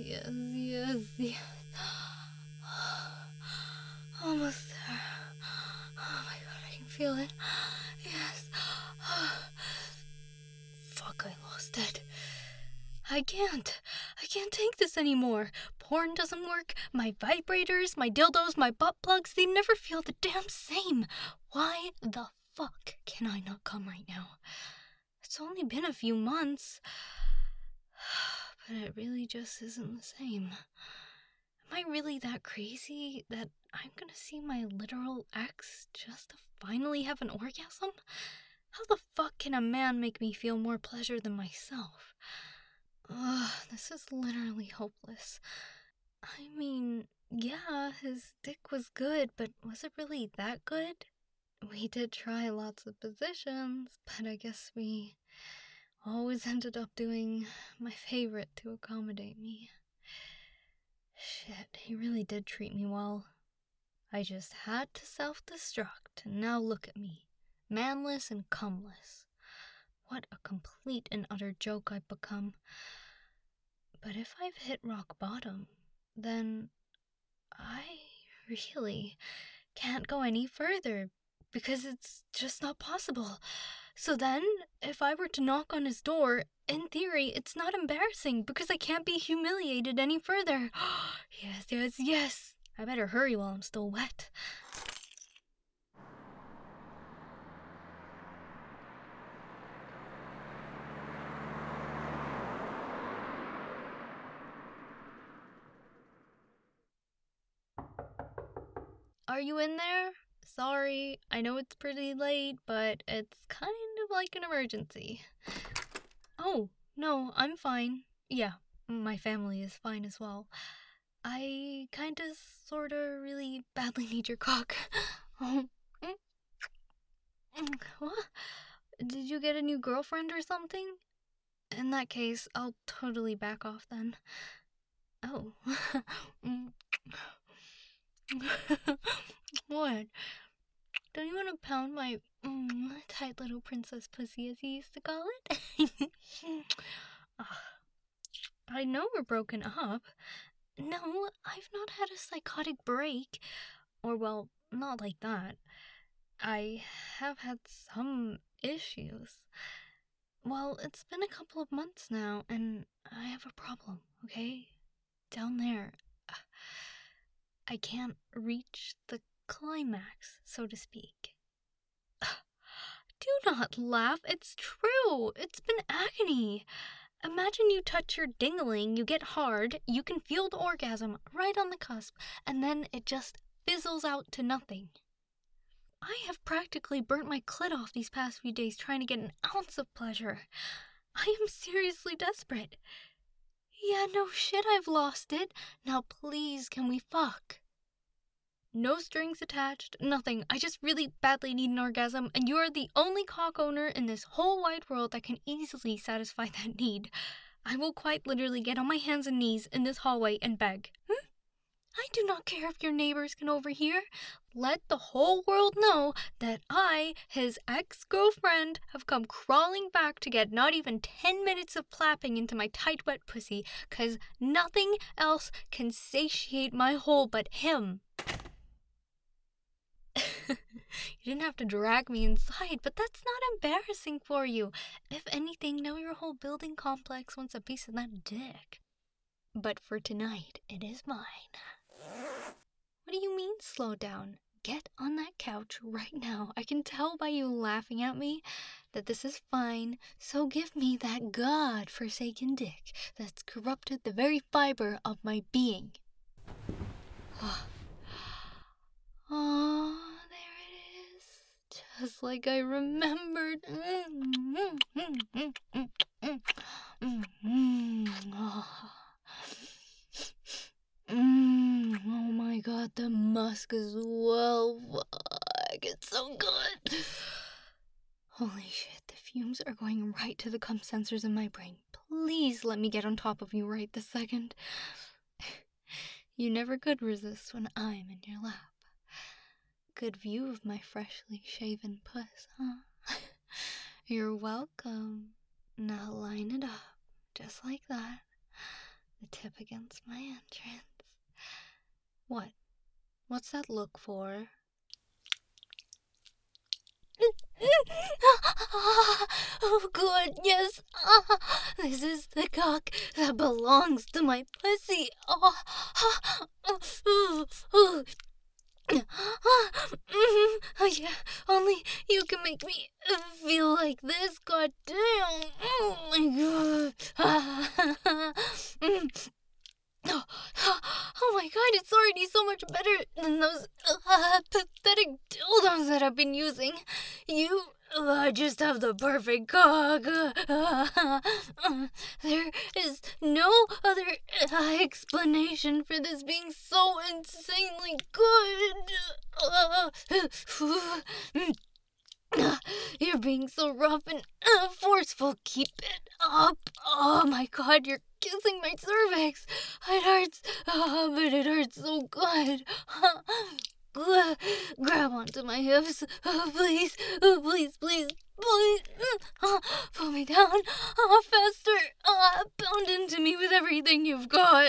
yes. Almost there. Oh my god, I can feel it. Yes. Fuck, I lost it. I can't take this anymore. Porn doesn't work. My vibrators, my dildos, my butt plugs, they never feel the damn same. Why the fuck can I not come right now? It's only been a few months. But it really just isn't the same. Am I really that crazy that I'm gonna see my literal ex just to finally have an orgasm? How the fuck can a man make me feel more pleasure than myself? Ugh, this is literally hopeless. I mean, yeah, his dick was good, but was it really that good? We did try lots of positions, but I guess we always ended up doing my favorite to accommodate me. Shit, he really did treat me well. I just had to self-destruct, and now look at me, manless and cumless. What a complete and utter joke I've become. But if I've hit rock bottom, then I really can't go any further, because it's just not possible. So then, if I were to knock on his door, in theory, it's not embarrassing because I can't be humiliated any further. Yes. I better hurry while I'm still wet. Are you in there? Sorry, I know it's pretty late, but it's kind of like an emergency. Oh, no, I'm fine. Yeah, my family is fine as well. I kinda, sorta, really badly need your cock. What? Did you get a new girlfriend or something? In that case, I'll totally back off then. Oh. What? Don't you want to pound my tight little princess pussy, as he used to call it? I know we're broken up. No, I've not had a psychotic break. Or, well, not like that. I have had some issues. Well, it's been a couple of months now, and I have a problem, okay? Down there. I can't reach the climax, so to speak. Do not laugh, it's true. It's been agony. Imagine you touch your dingling, you get hard, you can feel the orgasm right on the cusp, and then it just fizzles out to nothing. I have practically burnt my clit off these past few days trying to get an ounce of pleasure. I am seriously desperate. Yeah, no shit, I've lost it. Now please, can we fuck? No strings attached, nothing. I just really badly need an orgasm, and you are the only cock owner in this whole wide world that can easily satisfy that need. I will quite literally get on my hands and knees in this hallway and beg. I do not care if your neighbors can overhear. Let the whole world know that I, his ex-girlfriend, have come crawling back to get not even 10 minutes of clapping into my tight wet pussy, 'cause nothing else can satiate my hole but him. You didn't have to drag me inside, but that's not embarrassing for you. If anything, now your whole building complex wants a piece of that dick. But for tonight, it is mine. What do you mean, slow down? Get on that couch right now. I can tell by you laughing at me that this is fine, so give me that god-forsaken dick that's corrupted the very fiber of my being. Oh, there it is. Just like I remembered. Oh my god, the musk as well. Fuck, it's so good. Holy shit, the fumes are going right to the cum sensors in my brain. Please let me get on top of you right this second. You never could resist when I'm in your lap. Good view of my freshly shaven puss, huh? You're welcome. Now line it up, just like that. the tip against my entrance. What? What's that look for? Oh, good, yes. This is the cock that belongs to my pussy. Oh, yeah, only you can make me feel like this, god damn. Oh my god. Oh my god, it's already so much better than those pathetic dildos that I've been using. You just have the perfect cock. There is no other explanation for this being so insanely good. You're being so rough and forceful. Keep it up. Oh my god, you're kissing my cervix. It hurts, but it hurts so good. Grab onto my hips, please, please, please, please. Pull me down, faster. Pound into me with everything you've got.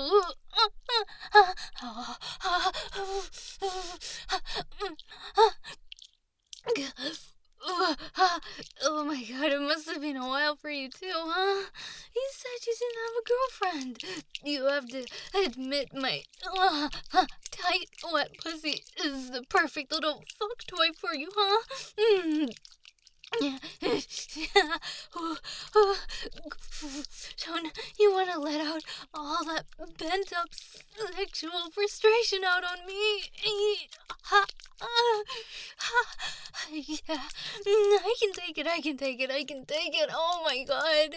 Oh my god, it must have been a while for you too, huh? You said you didn't have a girlfriend. You have to admit my tight, wet pussy is the perfect little fuck toy for you, huh? Don't you want to let out all that pent-up sexual frustration out on me? Yeah, I can take it, I can take it, I can take it. Oh my god.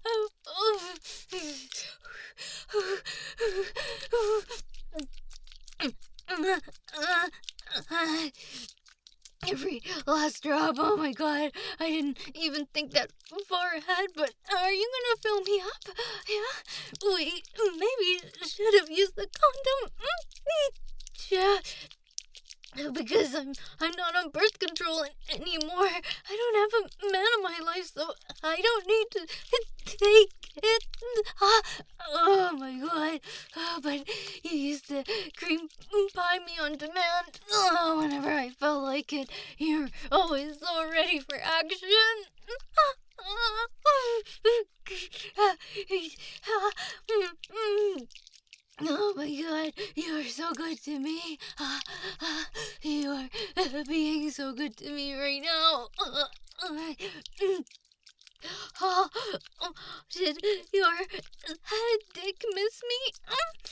Every last drop, oh my god, I didn't even think that far ahead, but are you gonna fill me up? Yeah? We maybe should have used the condom. Yeah. Because I'm not on birth control anymore. I don't have a man in my life, so I don't need to take it. Oh my god. But you used to cream pie me on demand. Whenever I felt like it, you're always so ready for action. Oh my god, you are so good to me. You are being so good to me right now. Did your dick miss me?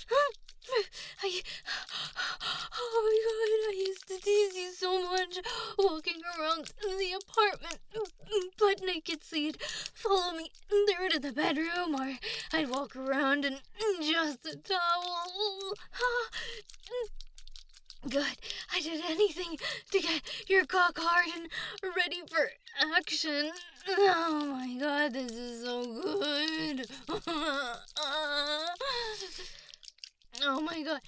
Oh my god, I used to tease you so much, walking around the apartment, butt naked, so you'd follow me there to the bedroom, or I'd walk around in just a towel. Good, I did anything to get your cock hard and ready for action. Oh my god, this is so good. Oh my god.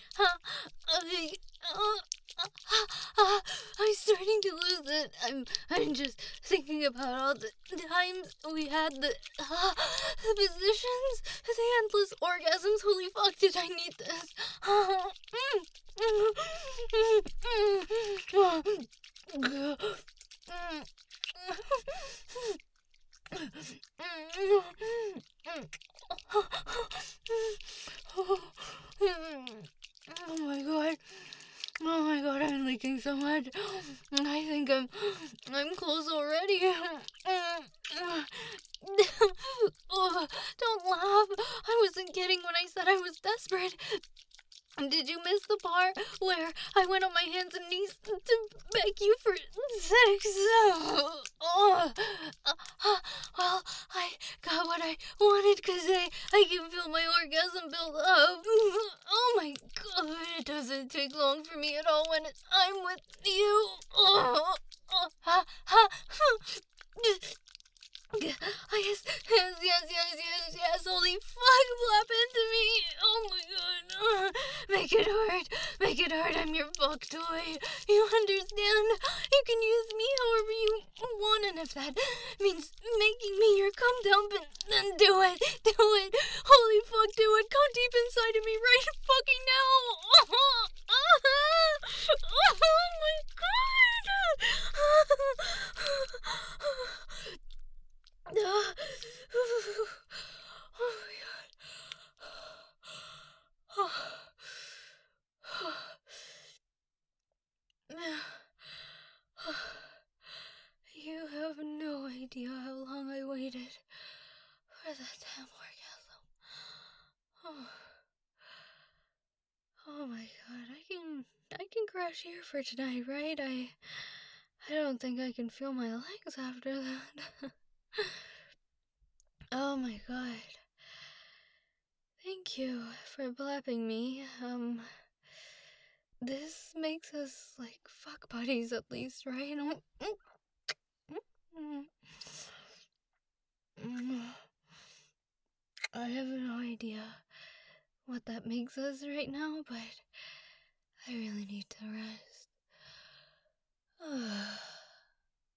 I'm starting to lose it. I'm just thinking about all the times we had the positions, the endless orgasms. Holy fuck, did I need this? Oh my god. Oh my god, I'm leaking so much. I think I'm close already. Oh, don't laugh. I wasn't kidding when I said I was desperate. Did you miss the part where I went on my hands and knees to beg you for sex? Well, I got what I wanted because I can feel my orgasm build up. Oh my god, it doesn't take long for me at all when I'm with you. Yes, yes. Holy fuck, blap into me. Oh my god. Make it hurt. Make it hurt. I'm your fuck toy. You understand? You can use me however you want, and if that means making me your cum dump, then do it. Do it. Holy fuck, do it. Go deep inside of me right fucking now. Oh my god. Oh my god. You have no idea how long I waited for that damn orgasm. Oh, oh my god, I can crash here for tonight, right? I don't think I can feel my legs after that. Oh my god. Thank you for blapping me. This makes us like fuck buddies at least, right? I have no idea what that makes us right now, but I really need to rest.